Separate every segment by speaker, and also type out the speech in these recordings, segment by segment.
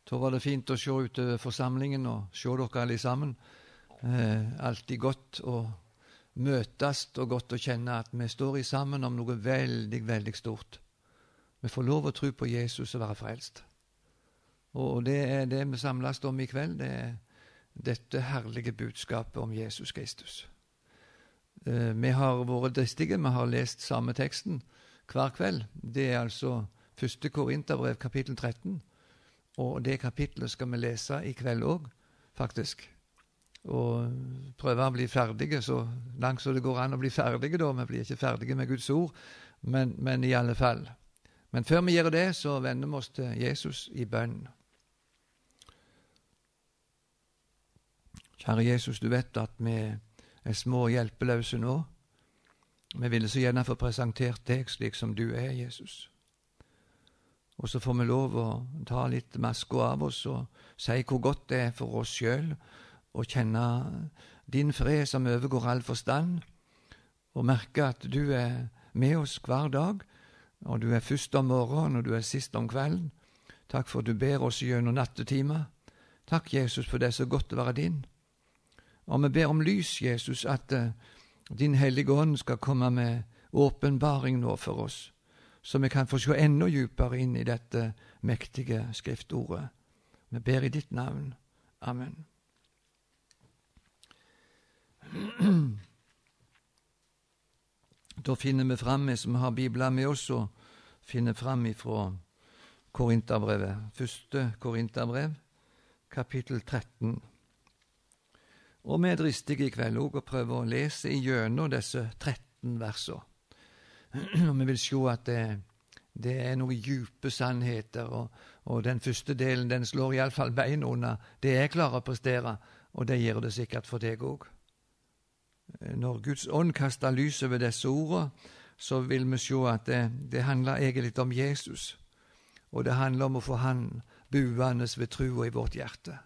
Speaker 1: Da var det fint å se utover forsamlingen og se dere alle sammen. Alltid godt å møtes og godt å kjenne at vi står sammen om noe veldig, veldig stort. Vi får lov å tro på Jesus og være frelst. Og det er det vi samles om i kveld, det er dette herlige budskapet om Jesus Kristus. Vi har vært dristige, vi har lest samme teksten hver kveld. Det er altså 1. Korinterbrev kapittel 13, og det kapitlet skal vi lese i kveld også, faktisk. Og prøve å bli ferdige, så langt så det går an å bli ferdige da. Vi blir ikke ferdige med Guds ord, men i alle fall. Men før vi gjør det, så vender vi oss til Jesus i bønn. Kjære Jesus, du vet at vi er små og hjelpeløse nå. Vi ville så gjerne få presentert deg slik som du er, Jesus. Og så får vi lov å ta litt maske av oss og si hvor godt det er for oss selv å kjenne din fred som overgår all forstand, og merke at du er med oss hver dag, og du er først om morgenen, og du er sist om kvelden. Takk for at du ber oss gjennom nattetimer. Takk, Jesus, for det er så godt å være din. Og vi ber om lys, Jesus, at din hellige ånd skal komme med åpenbaring nå for oss, så vi kan få se enda djupere inn i dette mektige skriftordet. Vi ber i ditt navn. Amen. Da finner vi frem, vi som har Bibelen med oss, og finner frem ifra Korinterbrevet, 1. Korinterbrev, kapittel 13. Og vi er dristige i kveld også, og prøver å lese igjennom disse 13 versene. Og vi vil se at det er noen djupe sannheter, og den første delen, den slår i alle fall bein under det jeg klarer å prestere, og det gjør det sikkert for deg også. Når Guds ånd kaster lys over disse ordene, så vil vi se at det handler egentlig om Jesus, og det handler om å få han buende ved troen i vårt hjerte.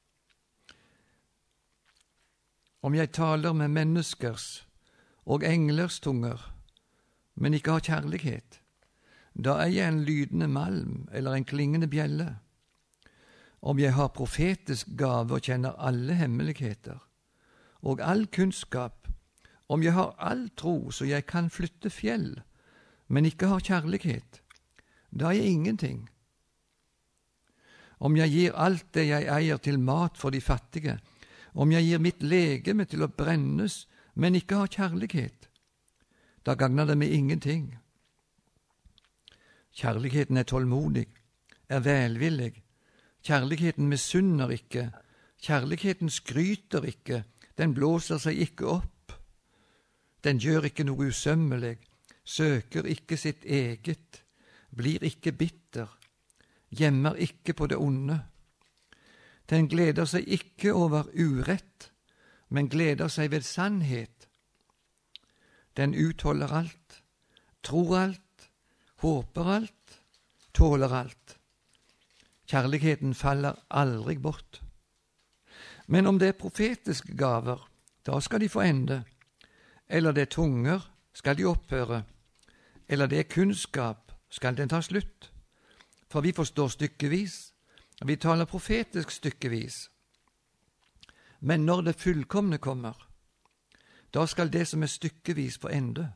Speaker 1: Om jeg taler med menneskers og englers tunger, men ikke har kjærlighet, da er jeg en lydende malm eller en klingende bjelle. Om jeg har profetisk gave og kjenner alle hemmeligheter, og all kunnskap, om jeg har all tro så jeg kan flytte fjell, men ikke har kjærlighet, da er jeg ingenting. Om jeg gir alt det jeg eier til mat for de fattige, om jeg gir mitt legeme til å brennes, men ikke har kjærlighet, da gagner det meg ingenting. Kjærligheten er tålmodig, er velvillig, kjærligheten misunner ikke, kjærligheten skryter ikke, den blåser seg ikke opp, den gjør ikke noe usømmelig, søker ikke sitt eget, blir ikke bitter, gjemmer ikke på det onde. Den gleder seg ikke over urett, men gleder seg ved sannhet. Den utholder alt, tror alt, håper alt, tåler alt. Kjærligheten faller aldri bort. Men om det er profetiske gaver, da skal de få ende. Eller det er tunger, skal de opphøre. Eller det er kunnskap, skal den ta slutt. For vi forstår stykkevis, vi taler profetisk stykkevis. Men når det fullkomne kommer, da skal det som er stykkevis få ende.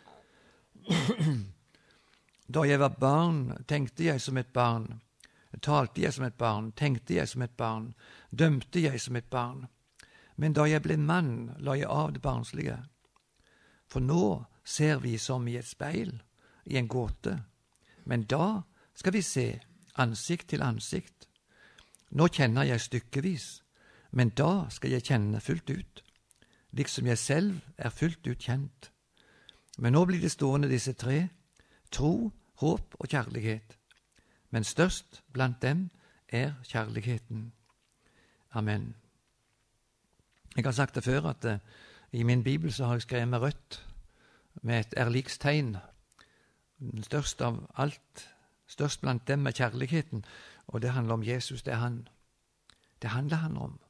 Speaker 1: Da jeg var barn, tenkte jeg som et barn. Talte jeg som et barn, tenkte jeg som et barn, dømte jeg som et barn. Men da jeg ble mann, la jeg av det barnslige. For nå ser vi som i et speil, i en gåte. Men da skal vi se ansikt til ansikt. Nå kjenner jeg stykkevis, men da skal jeg kjenne fullt ut, liksom jeg selv er fullt ut kjent. Men nå blir det stående disse 3, tro, håp og kjærlighet. Men størst blant dem er kjærligheten. Amen. Jeg har sagt det før at i min bibel så har jeg skrevet med rødt, med et erlikstegn. Størst av alt, størst blant dem er kjærligheten, og det handler om Jesus, det er han. Det handler han om.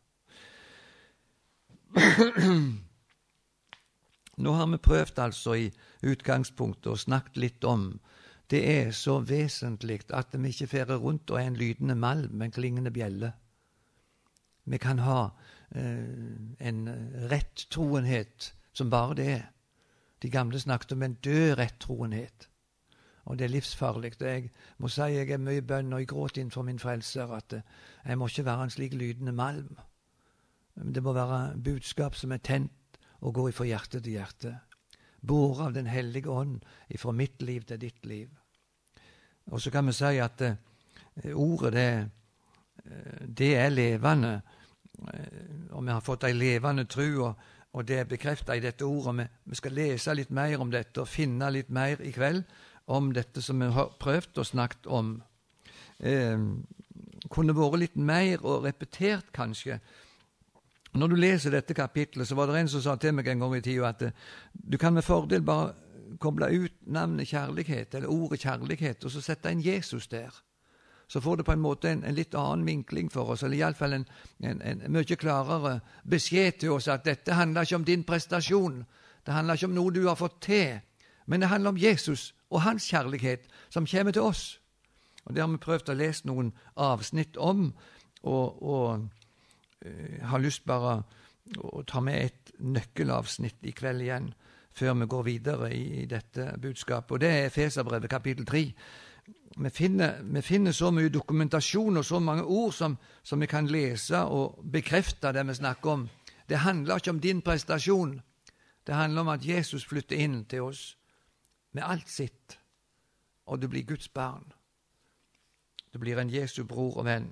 Speaker 1: Nå har vi prøvd altså i utgangspunktet og snakket litt om det er så vesentlig at vi ikke ferer rundt og er en lydende malm, en klingende bjelle. Vi kan ha en rettroenhet som bare det er. De gamle snakket om en død rettroenhet, og det er livsfarlig. Jeg må si jeg er mye bønn, og jeg gråter innenfor min frelser, at jeg må ikke være en slik lydende malm. Det må være budskap som er tent og går fra hjerte til hjerte. Båret av den hellige ånd fra mitt liv til ditt liv. Og så kan vi si at ordet det er levende, og vi har fått en levende tro, og det er bekreftet i dette ordet. Vi skal lese litt mer om dette og finne litt mer i kveld om dette som vi har prøvd og snakket om. Kunne vært litt mer og repetert kanskje. Når du leser dette kapitlet, så var det en som sa til meg en gang i tiden at du kan med fordel bare koble ut navnet kjærlighet, eller ordet kjærlighet, og så sette en Jesus der. Så får det på en måte en litt annen vinkling for oss, eller i alle fall en mye klarere beskjed til oss at dette handler ikke om din prestasjon, det handler ikke om noe du har fått til, men det handler om Jesus og hans kjærlighet som kommer til oss. Og det har vi prøvd å lese noen avsnitt om, og har lyst bare å ta med et nøkkelavsnitt i kveld igjen, før vi går videre i dette budskapet. Og det er Efeserbrevet kapittel 3. Vi finner så mye dokumentasjon og så mange ord som vi kan lese og bekrefte det vi snakker om. Det handler ikke om din prestasjon. Det handler om at Jesus flytter inn til oss med alt sitt, og du blir Guds barn. Du blir en Jesu bror og venn.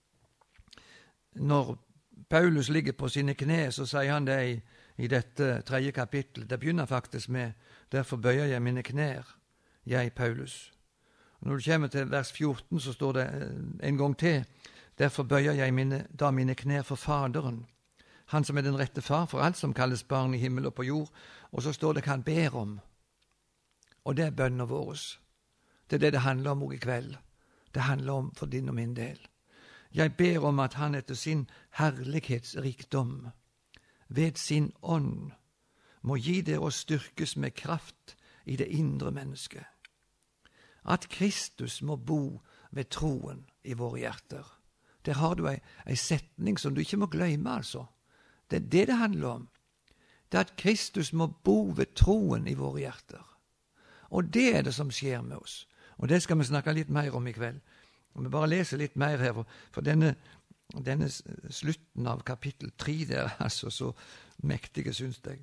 Speaker 1: Når Paulus ligger på sine kne, så sier han det i dette 3. kapittel. Det begynner faktisk med «Derfor bøyer jeg mine knær, jeg Paulus». Når du kommer til vers 14, så står det en gang til. Derfor bøyer jeg mine knær for Faderen, han som er den rette far for alt som kalles barn i himmel og på jord. Og så står det hva han ber om. Og det er bønnen vår. Det er det det handler om i kveld. Det handler om for din og min del. Jeg ber om at han etter sin herlighetsrikdom, ved sin ånd, må gi dere å styrkes med kraft i det indre mennesket. At Kristus må bo ved troen i våre hjerter. Der har du en setning som du ikke må glemme, altså. Det er det handler om. Det er at Kristus må bo ved troen i våre hjerter. Og det er det som skjer med oss. Og det skal vi snakke litt mer om i kveld. Og vi bare leser litt mer her, for denne slutten av kapittel 3 der, altså så mektige, synes jeg.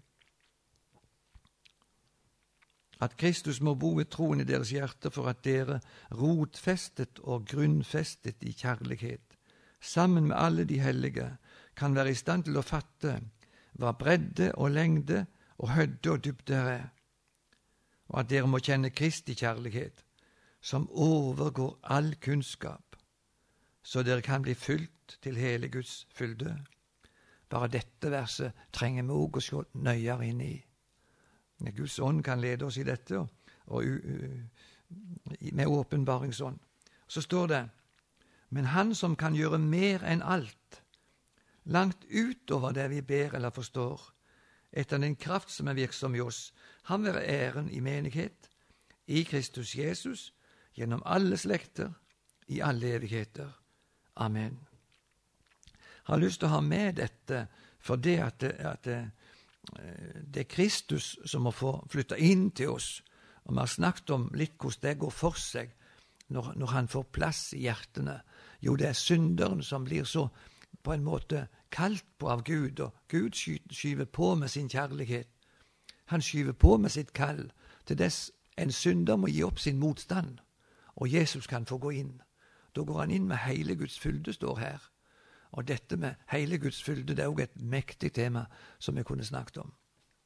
Speaker 1: At Kristus må bo ved troen i deres hjerter for at dere, rotfestet og grunnfestet i kjærlighet, sammen med alle de hellige, kan være i stand til å fatte hva bredde og lengde og høyde og dybde er, og at dere må kjenne Kristi kjærlighet, som overgår all kunnskap, så dere kan bli fylt til hele Guds fylde. Bare dette verset trenger vi også å se nøyere inn i. Guds ånd kan lede oss i dette, og med åpenbaringsånd. Så står det, men han som kan gjøre mer enn alt, langt utover det vi ber eller forstår, etter den kraft som er virksom i oss, han være æren i menighet, i Kristus Jesus, gjennom alle slekter, i alle evigheter. Amen. Jeg har lyst til å ha med dette, for det at det er Kristus som må få flytte inn til oss, og vi har snakket om litt hvordan det går for seg når han får plass i hjertene. Jo, det er synderen som blir så på en måte kalt på av Gud, og Gud skyver på med sin kjærlighet. Han skyver på med sitt kall til dess en synder må gi opp sin motstand, og Jesus kan få gå inn. Da går han inn med hele Guds fylde, står her. Og dette med hele Guds fylde, det er også et mektig tema som vi kunne snakket om.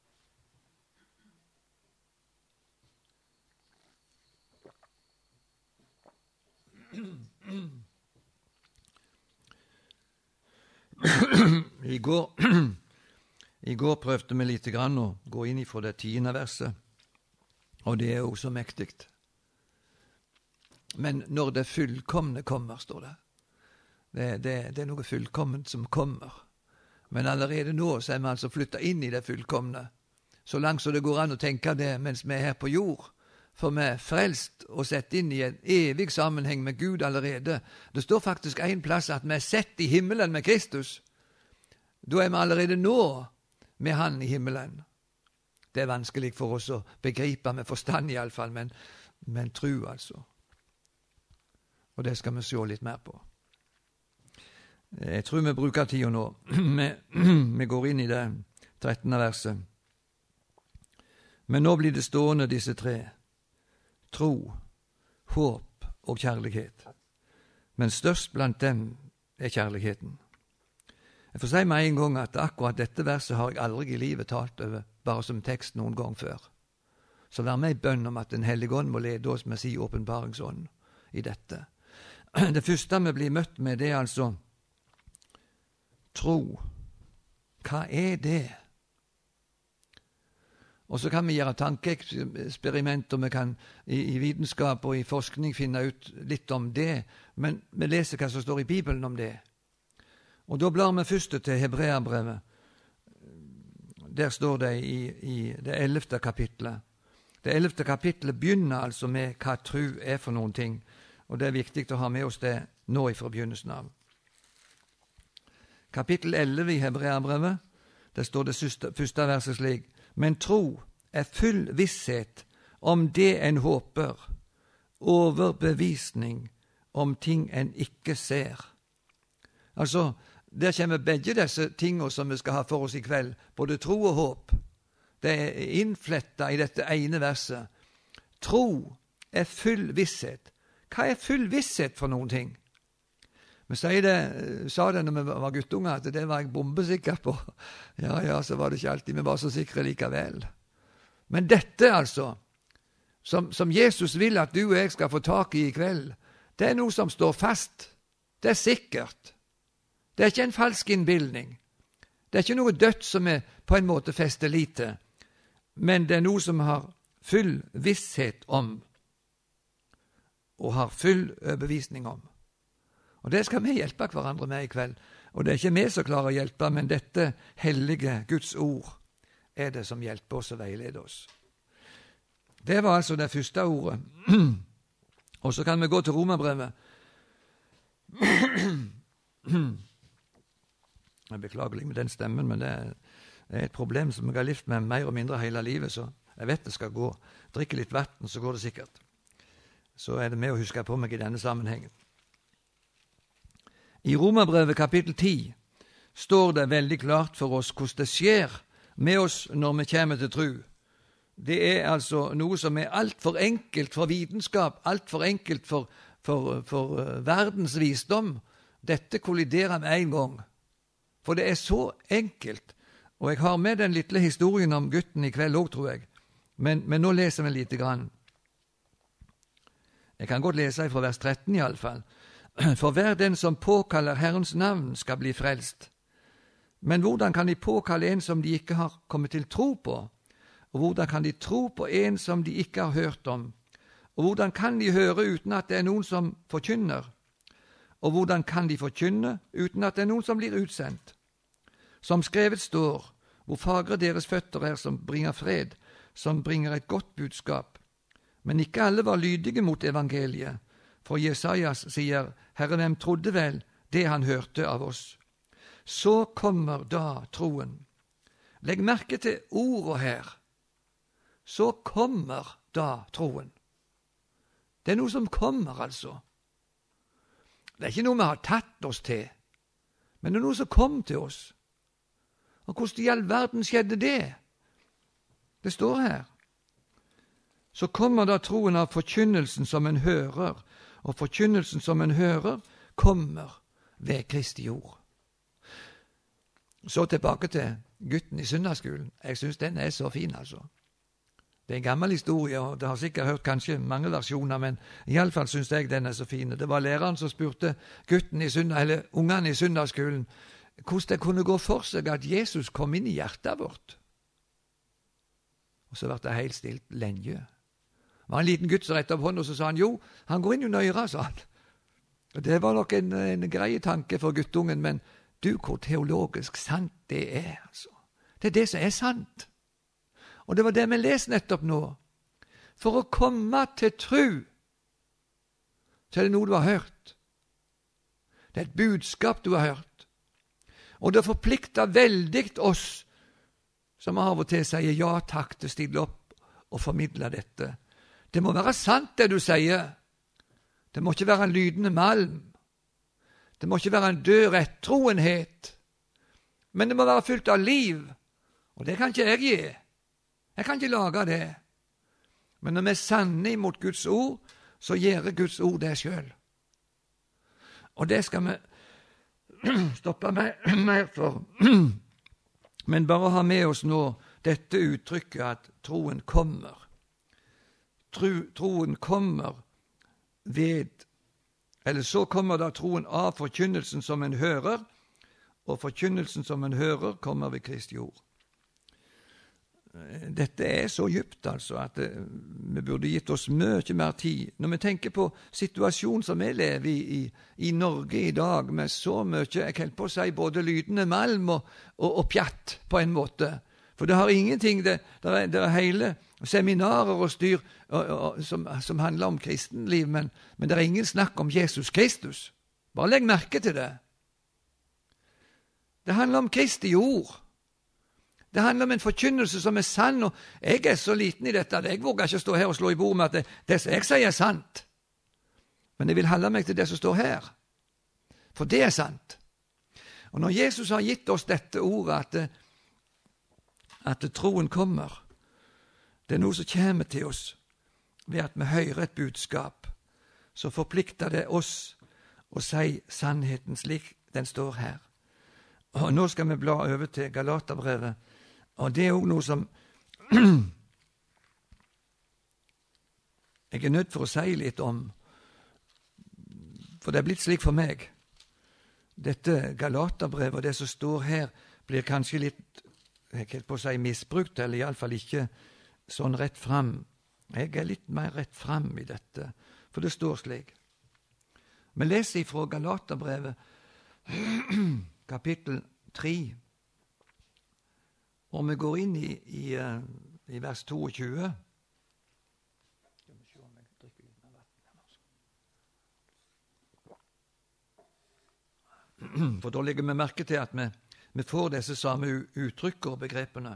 Speaker 1: I går prøvde vi litt grann å gå inn fra det 10. verset, og det er jo så mektigt. Men når det fullkomne kommer, står det. Det er noe fullkomment som kommer. Men allerede nå så er vi altså flyttet inn i det fullkomne. Så langt så det går an å tenke det mens vi er her på jord. for meg frelst og sett inn i en evig sammenheng med Gud allerede. Det står faktisk en plass at vi er sett i himmelen med Kristus. Da er vi allerede nå med Han i himmelen. Det er vanskelig for oss å begripe med forstand i alle fall, men tro altså. Og det skal vi se litt mer på. Jeg tror vi bruker tida nå. Vi går inn i det 13. verset. Men nå blir det stående disse tre: tro, håp og kjærlighet. Men størst blant dem er kjærligheten. Jeg får si meg en gang at akkurat dette verset har jeg aldri i livet talt over, bare som tekst noen gang før. Så vær med i bønn om at Den hellige ånd må lede oss med sin åpenbaringsånd i dette. Det første vi blir møtt med, det er altså tro. Hva er det? Og så kan vi gjøre tankeeksperimenter, vi kan i vitenskap og i forskning finne ut litt om det, men vi leser hva som står i Bibelen om det. Og da blar vi først til Hebreabrevet. Der står det i det 11. kapitlet. Det 11. kapitlet begynner altså med hva tro er for noen ting, og det er viktig å ha med oss det nå fra begynnelsen av. Kapittel 11 i Hebreabrevet, der står det første verset slik: Men tro er full visshet om det en håper, overbevisning om ting en ikke ser. Altså, der kommer begge disse tingene som vi skal ha for oss i kveld, både tro og håp. Det er innflettet i dette ene verset. Tro er full visshet. Hva er full visshet for noen ting? Vi sa det når vi var guttunger, at det var jeg bombesikker på. Ja, så var det ikke alltid vi var så sikre likevel. Men dette altså, som Jesus vil at du og jeg skal få tak i kveld, det er noe som står fast. Det er sikkert. Det er ikke en falsk innbildning. Det er ikke noe dødt som er på en måte fester lite, men det er noe som har full visshet om, og har full overbevisning om. Og det skal vi hjelpe hverandre med i kveld. Og det er ikke vi som klarer å hjelpe, men dette hellige Guds ord er det som hjelper oss og veileder oss. Det var altså det første ordet. Og så kan vi gå til Romerbrevet. Jeg beklager litt med den stemmen, men det er et problem som jeg har levd med mer og mindre hele livet, så jeg vet det skal gå. Drikke litt vann, så går det sikkert. Så er det med å huske på meg i denne sammenhengen. I Romerbrevet kapittel 10 står det veldig klart for oss hvordan det skjer med oss når vi kommer til tro. Det er altså noe som er alt for enkelt for vitenskap, alt for enkelt for verdens visdom. Dette kolliderer med en gang. For det er så enkelt. Og jeg har med den lille historien om gutten i kveld også, tror jeg. Men nå leser vi lite grann. Jeg kan godt lese fra vers 13 i alle fall. For hver den som påkaller Herrens navn skal bli frelst. Men hvordan kan de påkalle en som de ikke har kommet til tro på? Og hvordan kan de tro på en som de ikke har hørt om? Og hvordan kan de høre uten at det er noen som forkynner? Og hvordan kan de forkynne uten at det er noen som blir utsendt? Som skrevet står, hvor fagre deres føtter er som bringer fred, som bringer et godt budskap. Men ikke alle var lydige mot evangeliet, for Jesajas sier, Herre, hvem trodde vel det han hørte av oss? Så kommer da troen. Legg merke til ordet her. Så kommer da troen. Det er noe som kommer, altså. Det er ikke noe vi har tatt oss til, men det er noe som kom til oss. Og hvordan i all verden skjedde det? Det står her. Så kommer da troen av forkynnelsen som en hører, og forkynnelsen som en hører kommer ved Kristi ord. Så tilbake til gutten i søndagsskolen. Jeg synes den er så fin, altså. Det er en gammel historie, og det har sikkert hørt kanskje mange versjoner, men i alle fall synes jeg den er så fin. Det var læreren som spurte ungene i søndagsskolen hvordan det kunne gå for seg at Jesus kom inn i hjertet vårt. Og så ble det helt stilt lenge. Det var en liten gutt som rettet opp hånden, og så sa han, jo, han går inn under øra, sa han. Og det var nok en greie tanke for guttungen, men du, hvor teologisk sant det er, altså. Det er det som er sant. Og det var det vi leser nettopp nå. for å komme til tro, så er det noe du har hørt. Det er et budskap du har hørt. Og det forplikter veldig oss som av og til sier ja takk til å stille opp og formidle dette. Det må være sant det du sier. Det må ikke være en lydende malm. Det må ikke være en død rettroenhet. Men det må være fylt av liv. Og det kan ikke jeg gi. Jeg kan ikke lage det. Men når vi er sanne imot Guds ord, så gjør Guds ord det selv. Og det skal vi stoppe mer for. Men bare ha med oss nå dette uttrykket at troen kommer. Troen kommer eller så kommer da troen av forkynnelsen som en hører, og forkynnelsen som en hører kommer ved Kristi ord. Dette er så dypt altså, at vi burde gitt oss mye mer tid. Når vi tenker på situasjonen som vi lever i Norge i dag, med så mye, jeg kan på å si, både lydende malm og pjatt på en måte. For det har ingenting, det er hele seminarer og styr som handler om kristenliv, men det er ingen snakk om Jesus Kristus. Bare legg merke til det. Det handler om Kristi ord. Det handler om en forkynnelse som er sann, og jeg er så liten i dette at jeg våger ikke stå her og slå i bord med at det som jeg sier er sant. Men jeg vil holde meg til det som står her, for det er sant. Og når Jesus har gitt oss dette ordet, at troen kommer, det er noe som kommer til oss ved at vi hører et budskap, så forplikter det oss å si sannheten slik den står her. Og nå skal vi bla over til Galaterbrevet, og det er også noe som jeg er nødt for å si litt om, for det er blitt slik for meg. Dette Galaterbrevet og det som står her blir kanskje litt, jeg kan på å si, misbrukt, eller i alle fall ikke sånn rett fram. Jeg er litt mer rett fram i dette, for det står slik. Vi leser ifra Galaterbrevet, kapittel 3, og vi går inn i vers 22. For da legger vi merke til at vi får disse samme uttrykker og begrepene.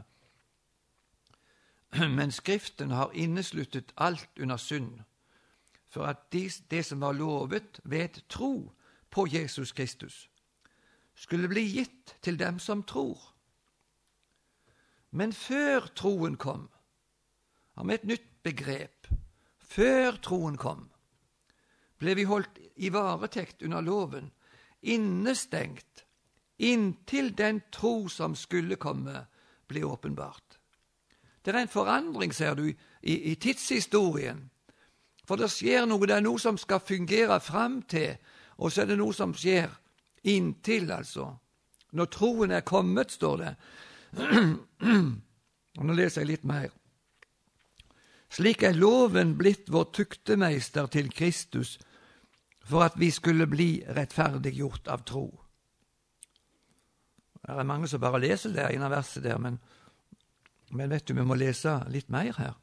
Speaker 1: Men Skriften har innesluttet alt under synd, for at det som var lovet ved tro på Jesus Kristus, skulle bli gitt til dem som tror. Men før troen kom, har vi et nytt begrep. Før troen kom, ble vi holdt i varetekt under loven, innestengt, inntil den tro som skulle komme, ble åpenbart. Det er en forandring, ser du, i tidshistorien. For det skjer noe, det er noe som skal fungere fram til, og så er det noe som skjer inntil, altså. Når troen er kommet, står det. Og nå leser jeg litt mer. Slik er loven blitt vår tuktemeister til Kristus, for at vi skulle bli rettferdiggjort av tro. Det er mange som bare leser det ene verset der, men vet du, vi må lese litt mer her.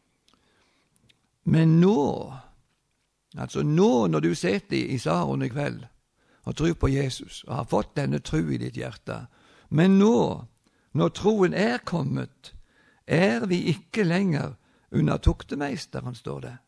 Speaker 1: Men nå, altså nå når du sitter i Saron i kveld og tror på Jesus og har fått denne tro i ditt hjerte, men nå, når troen er kommet, er vi ikke lenger under tuktemeisteren, står det.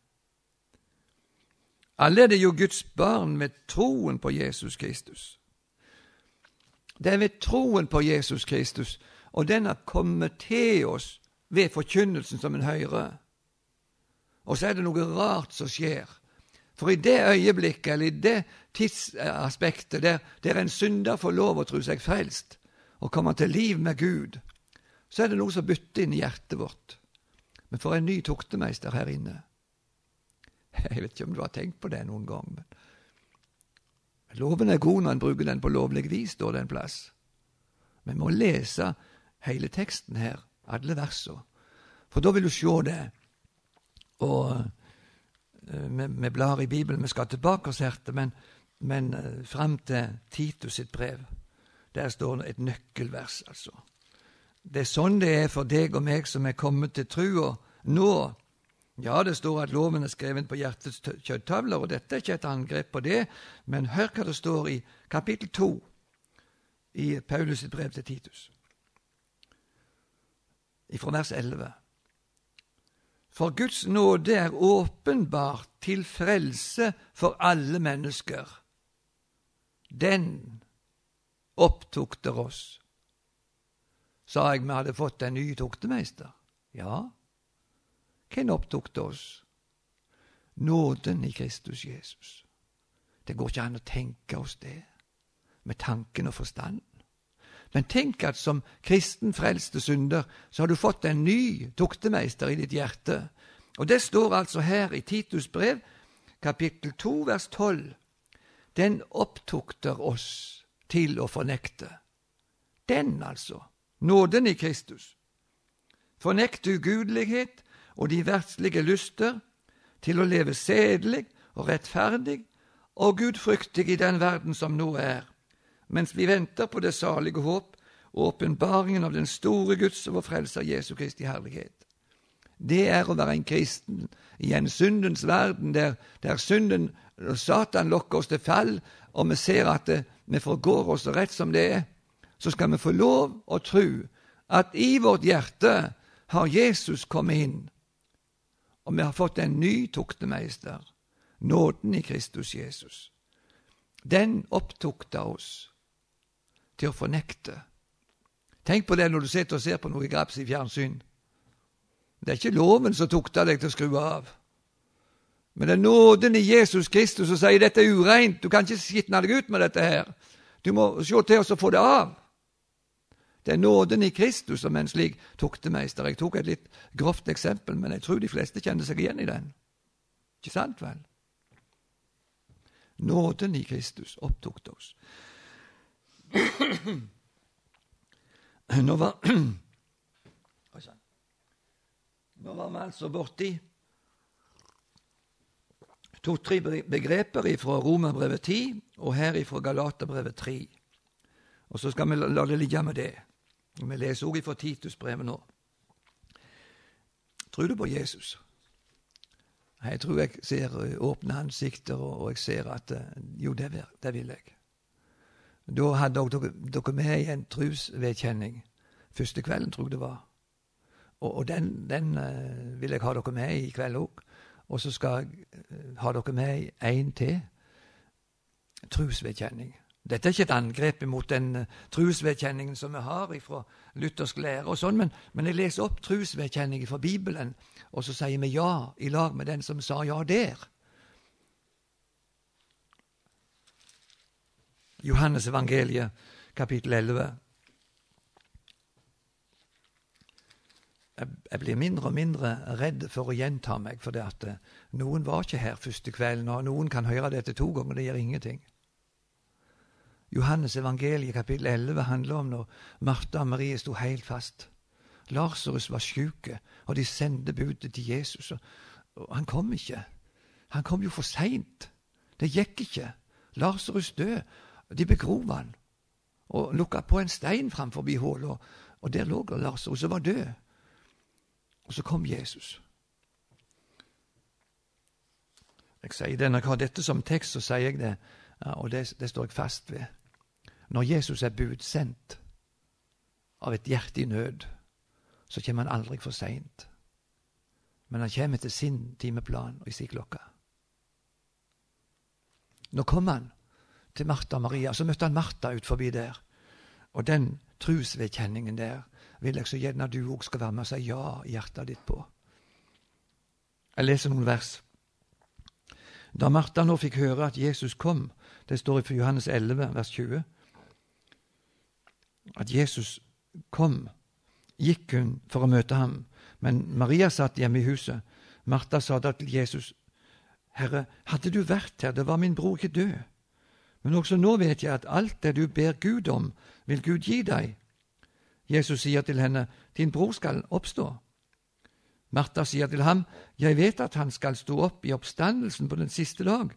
Speaker 1: Alle er det jo Guds barn med troen på Jesus Kristus. Det er ved troen på Jesus Kristus, og den har kommet til oss ved forkynnelsen som en hører. Og så er det noe rart som skjer. For i det øyeblikket, eller i det tidsaspektet, der en synder får lov å tro seg frelst, og kommer til liv med Gud, så er det noe som bytter inn i hjertet vårt. Vi får en ny tuktemeister her inne. Jeg vet ikke om du har tenkt på det noen gang, men loven er god når en bruker den på lovlig vis, står det en plass. Men vi må lese hele teksten her, alle versene, for da vil du se det. Og vi blar i Bibelen, vi skal tilbake oss her, men frem til Titus sitt brev, der står et nøkkelvers, altså. Det er sånn det er for deg og meg som er kommet til tro nå, Ja, det står at loven er skrevet på hjertets kjøttavler, og dette er ikke et angrep på det, men hør hva det står i kapittel 2 i Paulus' brev til Titus, fra vers 11. For Guds nåde er åpenbart til frelse for alle mennesker. Den opptukter oss. Sa jeg vi hadde fått en ny tuktemeister? Ja. Hvem opptukter oss? Nåden i Kristus Jesus. Det går ikke an å tenke oss det med tanken og forstanden. Men tenk at som kristen frelste synder, så har du fått en ny tuktemeister i ditt hjerte. Og det står altså her i Titus brev, kapittel 2, vers 12. Den opptukter oss til å fornekte. Den altså, nåden i Kristus. Fornekte ugudelighet og de verdslige lyster til å leve sedelig og rettferdig og gudfryktig i den verden som nå er, mens vi venter på det salige håp og åpenbaringen av den store Guds og vår frelser Jesu Kristi herlighet. Det er å være en kristen i en syndens verden, der synden og Satan lokker oss til fall, og vi ser at vi forgår oss rett som det er, så skal vi få lov å tro at i vårt hjerte har Jesus kommet inn, og vi har fått en ny tuktemeister, nåden i Kristus Jesus. Den opptukter oss til å fornekte. Tenk på det når du sitter og ser på noe graps i fjernsyn. Det er ikke loven som tukter deg til å skru av. Men det er nåden i Jesus Kristus som sier dette er ureint. Du kan ikke skitne deg ut med dette her. Du må se til oss å få det av. Det er nåden i Kristus som en slik tuktemeister. Jeg tok et litt grovt eksempel, men jeg tror de fleste kjenner seg igjen i den. Ikke sant vel? Nåden i Kristus opptukter oss. Nå var vi altså borti 2-3 begreper fra Romerbrevet 10 og her fra Galaterbrevet 3. Og så skal vi la det ligge med det. Vi leser også fra Titusbrevet nå. Tror du på Jesus? Jeg tror jeg ser åpne ansikter, og jeg ser at jo, det vil jeg. Da hadde dere med i en trosvedkjenning. Første kvelden, tror jeg det var. Og den vil jeg ha dere med i kveld også. Og så skal jeg ha dere med i en til trosvedkjenning. Dette er ikke et angrep mot den trosvedkjenningen som vi har fra luthersk lære og sånn, men jeg leser opp trosvedkjenningen fra Bibelen, og så sier vi ja i lag med den som sa ja der. Johannes evangeliet, kapittel 11. Jeg blir mindre og mindre redd for å gjenta meg, for det at noen var ikke her første kvelden, og noen kan høre dette 2 ganger, det gjør ingenting. Johannes evangeliet, kapittel 11, handler om når Martha og Marie stod helt fast. Lazarus var syke, og de sendte budet til Jesus, og han kom ikke. Han kom jo for sent. Det gikk ikke. Lazarus død. De begrov han, og lukket på en stein framfor hullet, og der lå Lazarus og var død. Og så kom Jesus. Jeg sier det, når jeg har dette som tekst, så sier jeg det, ja, og det står jeg fast ved. Når Jesus er budsendt av et hjerte i nød, så kommer han aldri for sent. Men han kommer til sin timeplan og i sin klokke. Nå kom han til Martha og Maria, så møtte han Martha ut forbi der. Og den trosvedkjenningen der vil jeg så gjerne du også skal være med og si ja i hjertet ditt på. Jeg leser noen vers. Da Martha nå fikk høre at Jesus kom, det står i Johannes 11, vers 20, at Jesus kom, gikk hun for å møte ham, men Maria satt hjemme i huset. Martha sa da til Jesus, Herre, hadde du vært her, det var min bror ikke død. Men også nå vet jeg at alt det du ber Gud om, vil Gud gi deg. Jesus sier til henne, din bror skal oppstå. Martha sier til ham, jeg vet at han skal stå opp i oppstandelsen på den siste dag.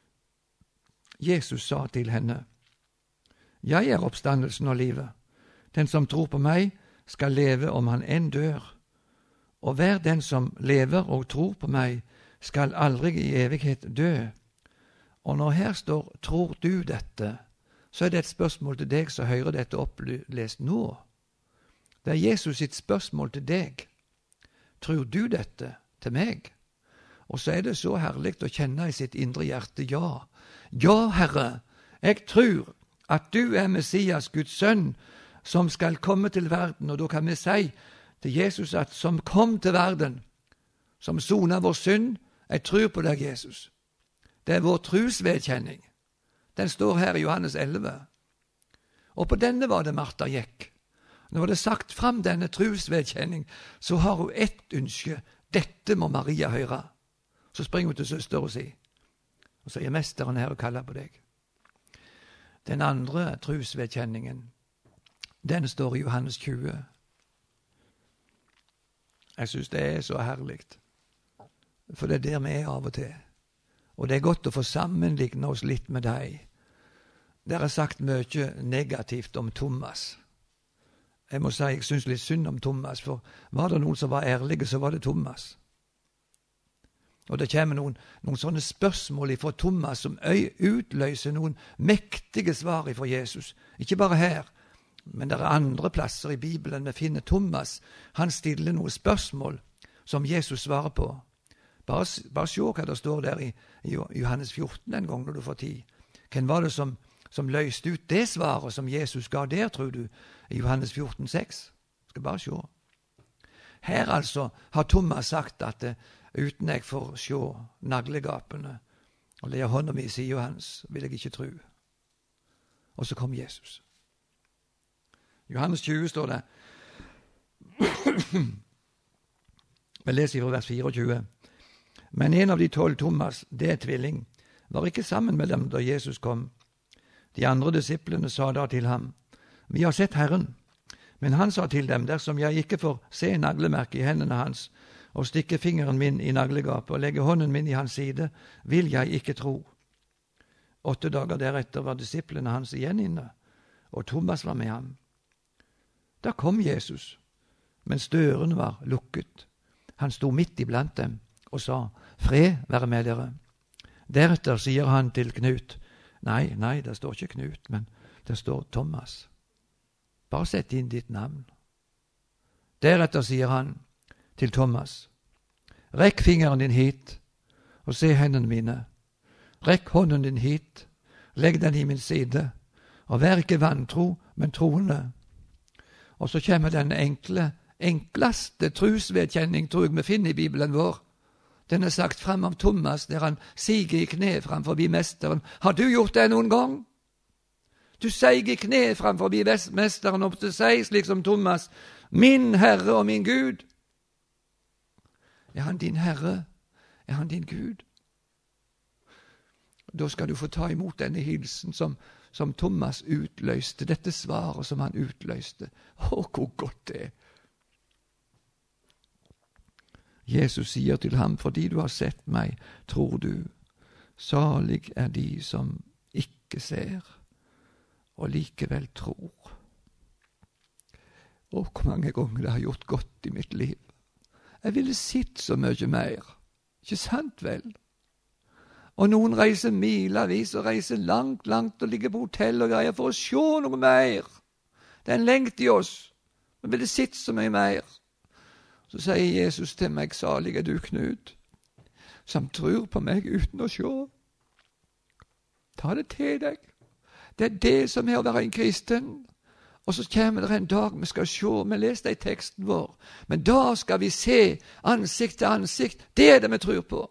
Speaker 1: Jesus sa til henne, jeg er oppstandelsen og livet. Den som tror på meg skal leve om han enn dør. og hver den som lever og tror på meg, skal aldri i evighet dø. Og når her står 'tror du dette', så er det et spørsmål til deg som hører dette opplest nå. Det er Jesus sitt spørsmål til deg. Tror du dette til meg? Og så er det så herlig å kjenne i sitt indre hjerte, ja. Ja, Herre, jeg tror at du er Messias, Guds sønn, som skal komme til verden. Og da kan vi si til Jesus at som kom til verden, som soner vår synd, jeg tror på deg, Jesus. Det er vår trosvedkjenning. Den står her i Johannes 11. Og på denne var det Martha gikk. Når det er sagt fram denne trosvedkjenning, så har hun ett ønske. Dette må Maria høre. Så springer hun til søster og sier, og sier, mesteren her og kaller på deg. Den andre trosvedkjenningen, den står i Johannes 20. Jeg synes det er så herlig, for det er der vi er av og til. Og det er godt å få sammenligne oss litt med deg. Det er sagt mye negativt om Thomas. Jeg må si, jeg synes litt synd om Thomas, for var det noen som var ærlige, så var det Thomas. Og det kommer noen sånne spørsmål fra Thomas som utløser noen mektige svar fra Jesus. Ikke bare her, men det er andre plasser i Bibelen vi finner Thomas. Han stiller noen spørsmål som Jesus svarer på. Bare se hva det står der i Johannes 14 en gang når du får tid. Hvem var det som løste ut det svaret som Jesus ga der, tror du, i Johannes 14, 6? Skal bare se. Her altså har Thomas sagt at uten jeg får se naglegapene og legge hånda mi i siden hans, vil jeg ikke tro. Og så kom Jesus. Johannes 20 står det. Vi leser fra vers 24. Men en av de 12, Thomas, det er tvilling, var ikke sammen med dem da Jesus kom. De andre disiplene sa da til ham, vi har sett Herren. Men han sa til dem, dersom jeg ikke får se naglemerket i hendene hans, og stikke fingeren min i naglegapet og legge hånden min i hans side, vil jeg ikke tro. 8 dager deretter var disiplene hans igjen inne, og Thomas var med ham. Da kom Jesus, mens døren var lukket. Han sto midt iblant dem og sa, fred være med dere. Deretter sier han til Knut, nei, det står ikke Knut, men det står Thomas. Bare sett inn ditt navn. Deretter sier han til Thomas, rekk fingeren din hit og se hendene mine. Rekk hånden din hit, legg den i min side, og vær ikke vantro, men troende. Og så kommer den enkleste trosvedkjenning, tror jeg vi finner i Bibelen vår. Den er sagt frem av Thomas, der han siger i kne framfor mesteren. Har du gjort det noen gang? Du seig i kne framfor mesteren og til seg, slik som Thomas, min Herre og min Gud. Er han din Herre? Er han din Gud? Da skal du få ta imot denne hilsen som Thomas utløste, dette svaret som han utløste. Å, hvor godt det er! Jesus sier til ham, fordi du har sett meg, tror du, salig er de som ikke ser, og likevel tror. Og hvor mange ganger det har gjort godt i mitt liv. Jeg ville sett så mye mer, ikke sant vel? Og noen reiser milevis og reiser langt og ligger på hotell og greier for å se noe mer. Det er en lengt i oss, men ville sett så mye mer. Så sier Jesus til meg, salig er du, Knut, som tror på meg uten å se. Ta det til deg. Det er det som er å være en kristen. Og så kommer det en dag vi skal se, vi leser det i teksten vår, men da skal vi se ansikt til ansikt. Det er det vi tror på.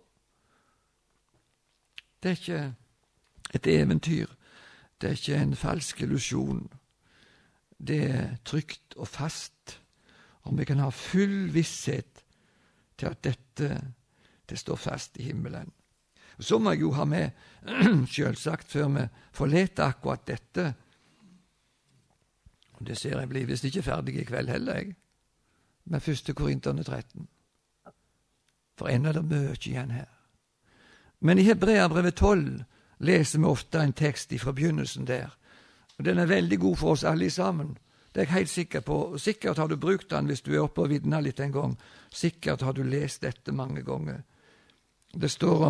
Speaker 1: Det er ikke et eventyr. Det er ikke en falsk illusjon. Det er trygt og fast. Og vi kan ha full visshet til at det står fast i himmelen. Og så må jeg jo ha med, selvsagt, før vi forleter akkurat dette. Og det ser jeg blir visst ikke ferdig i kveld heller, jeg. Med 1. Korinterne 13. For enda er det mye igjen her. Men i Hebreabrevet 12 leser vi ofte en tekst fra begynnelsen der. Og den er veldig god for oss alle sammen. Det er jeg helt sikker på. Sikkert har du brukt den hvis du er oppe og vitner litt en gang. Sikkert har du lest dette mange ganger. Det står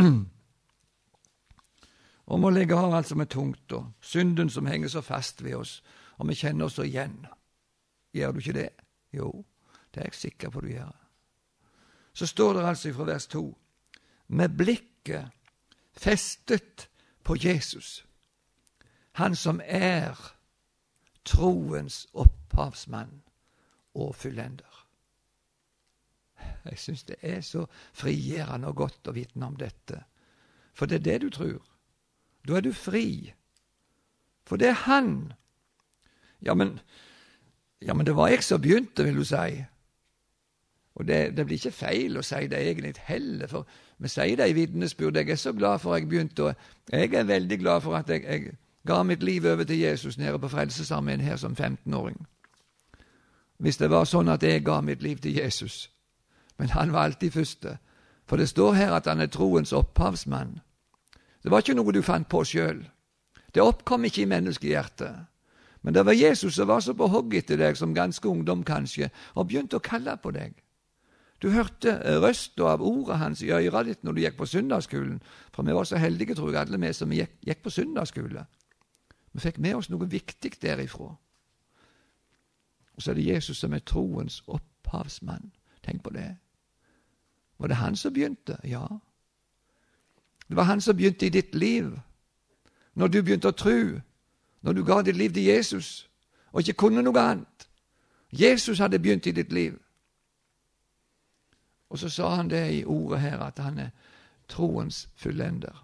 Speaker 1: om å legge av alt som er tungt, og synden som henger så fast ved oss, og vi kjenner oss igjen. Gjør du ikke det? Jo, det er jeg sikker på du gjør. Så står det altså fra vers 2, med blikket festet på Jesus, han som er troens opphavsmann og fullender. Jeg synes det er så frigjørende og godt å vitne om dette, for det er det du tror. Da er du fri, for det er han. Ja, men det var jeg som begynte, vil du si. Og det blir ikke feil å si det egentlig heller, for vi sier det i vitnesbyrd. Jeg er så glad for at jeg begynte, og jeg er veldig glad for at jeg ga mitt liv over til Jesus nede på Frelsesarmeen her som 15-åring. Hvis det var sånn at jeg ga mitt liv til Jesus. Men han var alltid første. For det står her at han er troens opphavsmann. Det var ikke noe du fant på selv. Det oppkom ikke i menneskehjertet. Men det var Jesus som var så på hogg etter deg som ganske ungdom kanskje, og begynte å kalle på deg. Du hørte røsten av ordet hans i øret ditt når du gikk på søndagsskolen. For vi var så heldige, tror jeg, alle vi som gikk på søndagsskole. Vi fikk med oss noe viktig derifra. Og så er det Jesus som er troens opphavsmann. Tenk på det. Var det han som begynte? Ja. Det var han som begynte i ditt liv. Når du begynte å tro, når du ga ditt liv til Jesus, og ikke kunne noe annet. Jesus hadde begynt i ditt liv. Og så sa han det i ordet her, at han er troens fullender.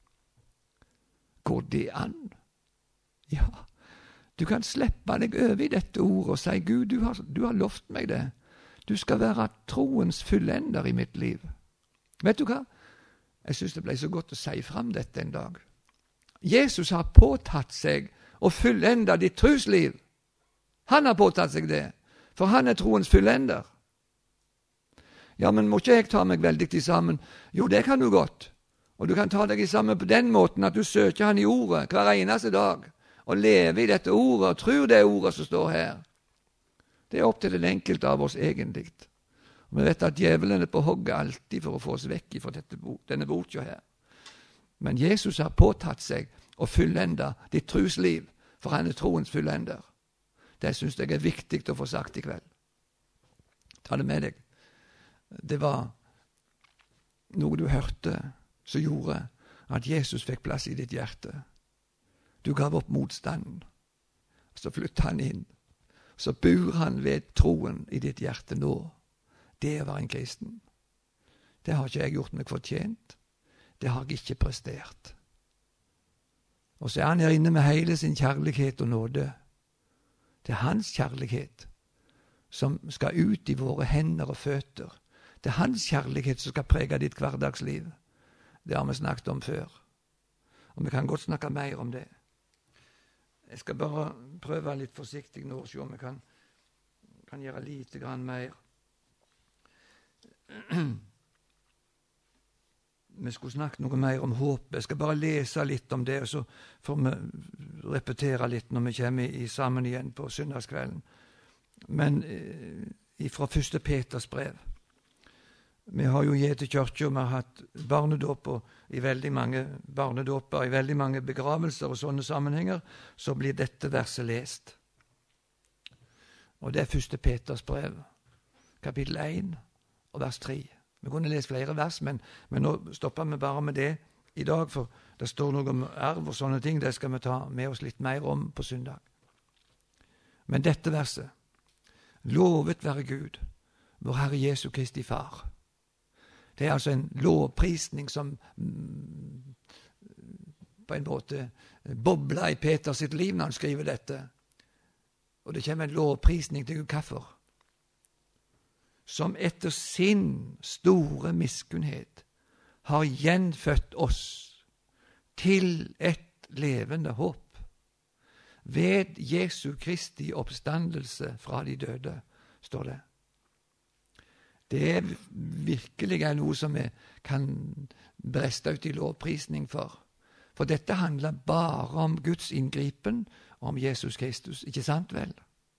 Speaker 1: Går det an? Ja, du kan slippe deg over i dette ordet og si, Gud, du har lovt meg det. Du skal være troens fullender i mitt liv. Vet du hva? Jeg synes det ble så godt å si frem dette en dag. Jesus har påtatt seg å fullende ditt trosliv. Han har påtatt seg det, for han er troens fullender. Ja, men må ikke jeg ta meg veldig til sammen? Jo, det kan du godt. Og du kan ta deg i sammen på den måten at du søker han i ordet hver eneste dag, og lever i dette ordet, og tror det ordet som står her. Det er opp til den enkelte av oss egentlig. Og vi vet at djevelen er på hogget alltid for å få oss vekk fra denne boka her. Men Jesus har påtatt seg å fullende ditt trosliv, for han er troens fullender. Det synes jeg er viktig å få sagt i kveld. Ta det med deg. Det var noe du hørte som gjorde at Jesus fikk plass i ditt hjerte. Du gav opp motstanden, så flyttet han inn. Så bor han ved troen i ditt hjerte nå. Det var en kristen. Det har ikke jeg gjort meg fortjent. Det har jeg ikke prestert. Og så er han her inne med hele sin kjærlighet og nåde. Det er hans kjærlighet som skal ut i våre hender og føtter. Det er hans kjærlighet som skal prege ditt hverdagsliv. Det har vi snakket om før. Og vi kan godt snakke mer om det. Jeg skal bare prøve litt forsiktig nå og se om vi kan gjøre lite grann mer. Vi skulle snakke noe mer om håp. Jeg skal bare lese litt om det, og så får vi repetere litt når vi kommer sammen igjen på søndagskvelden. Men fra 1. Peters brev. Vi har jo gitt til kirke, og vi har hatt barnedåp i veldig mange barnedåper, i veldig mange begravelser og sånne sammenhenger, så blir dette verset lest. Og det er 1. Peters brev, kapittel 1 og vers 3. Vi kunne lese flere vers, men nå stopper vi bare med det i dag, for det står noe om arv og sånne ting, det skal vi ta med oss litt mer om på søndag. Men dette verset, lovet være Gud, vår Herre Jesu Kristi Far. Det er altså en lovprisning som på en måte bobler i Peters sitt liv når han skriver dette. Og det kommer en lovprisning til Gud. Hvorfor? Som etter sin store miskunnhet har gjenfødt oss til et levende håp ved Jesu Kristi oppstandelse fra de døde, står det. Det er virkelig noe som vi kan breste ut i lovprisning for. For dette handler bare om Guds inngripen, om Jesus Kristus. Ikke sant vel?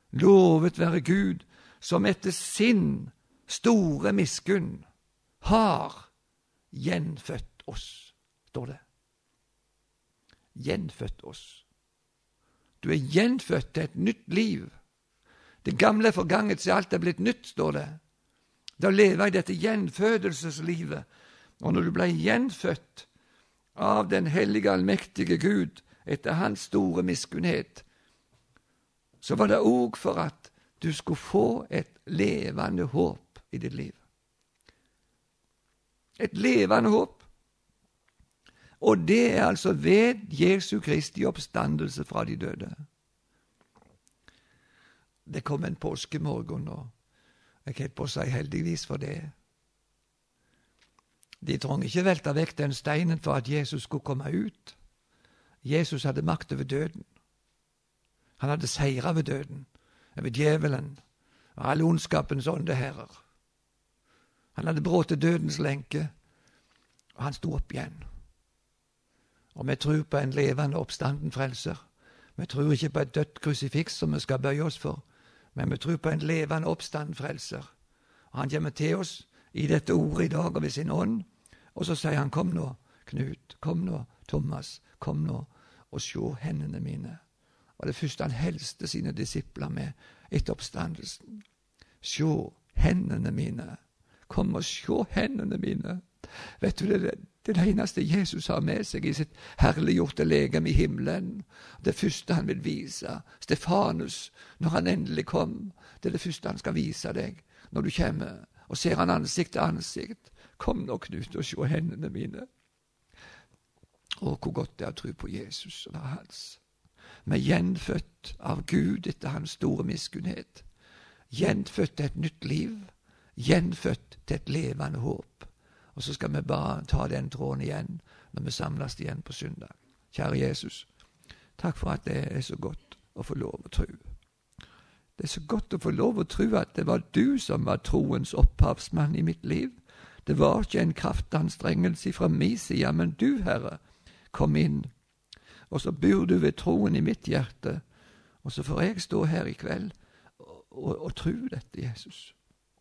Speaker 1: Lovet være Gud, som etter sin store miskunn har gjenfødt oss, står det. Gjenfødt oss. Du er gjenfødt til et nytt liv. Det gamle er forganget, så alt er blitt nytt, står det. Da lever jeg dette gjenfødelseslivet. Og når du ble gjenfødt av den hellige, allmektige Gud, etter hans store miskunnhet, så var det også for at du skulle få et levende håp i ditt liv. Et levende håp. Og det er altså ved Jesu Kristi oppstandelse fra de døde. Det kom en påskemorgen, og jeg kan på å si heldigvis for det. De trang ikke velte vekk den steinen for at Jesus skulle komme ut. Jesus hadde makt over døden. Han hadde seiret ved døden, over djevelen og alle ondskapens åndeherrer. Han hadde brutt dødens lenke, og han sto opp igjen. Og vi tror på en levende oppstanden frelser. Vi tror ikke på et dødt krusifiks som vi skal bøye oss for, men vi tror på en levende oppstanden frelser. Og han kommer til oss i dette ordet i dag og ved sin ånd, og så sier han, kom nå, Knut, kom nå, Thomas, kom nå, og se hendene mine. Og det første han helste sine disipler med etter oppstandelsen. Se hendene mine. Kom og se hendene mine. Vet du, det er det eneste Jesus har med seg i sitt herliggjorte legeme i himmelen. Det første han vil vise, Stefanus, når han endelig kom, det er det første han skal vise deg, når du kommer og ser han ansikt til ansikt. Kom nå, Knut, og se hendene mine. Å, hvor godt det er å tro på Jesus og være hans. Vi er gjenfødt av Gud etter hans store miskunnhet. Gjenfødt til et nytt liv. Gjenfødt til et levende håp. Og så skal vi bare ta den tråden igjen når vi samles igjen på søndag. Kjære Jesus, takk for at det er så godt å få lov å tro. Det er så godt å få lov å tro at det var du som var troens opphavsmann i mitt liv. Det var ikke en kraftanstrengelse fra min side, men du, Herre, kom inn. Og så bor du ved troen i mitt hjerte, og så får jeg stå her i kveld og tro dette, Jesus.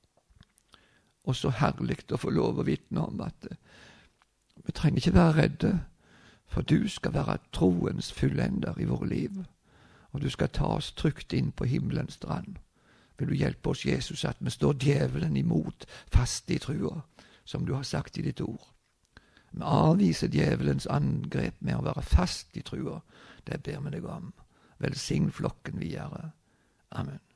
Speaker 1: Og så herlig å få lov å vitne om at vi trenger ikke være redde, for du skal være troens fullender i våre liv, og du skal ta oss trygt inn på himmelens strand. Vil du hjelpe oss, Jesus, at vi står djevelen imot fast i trua, som du har sagt i ditt ord. Vi avviser djevelens angrep med å være fast i trua. Det ber vi deg om. Velsign flokken videre. Amen.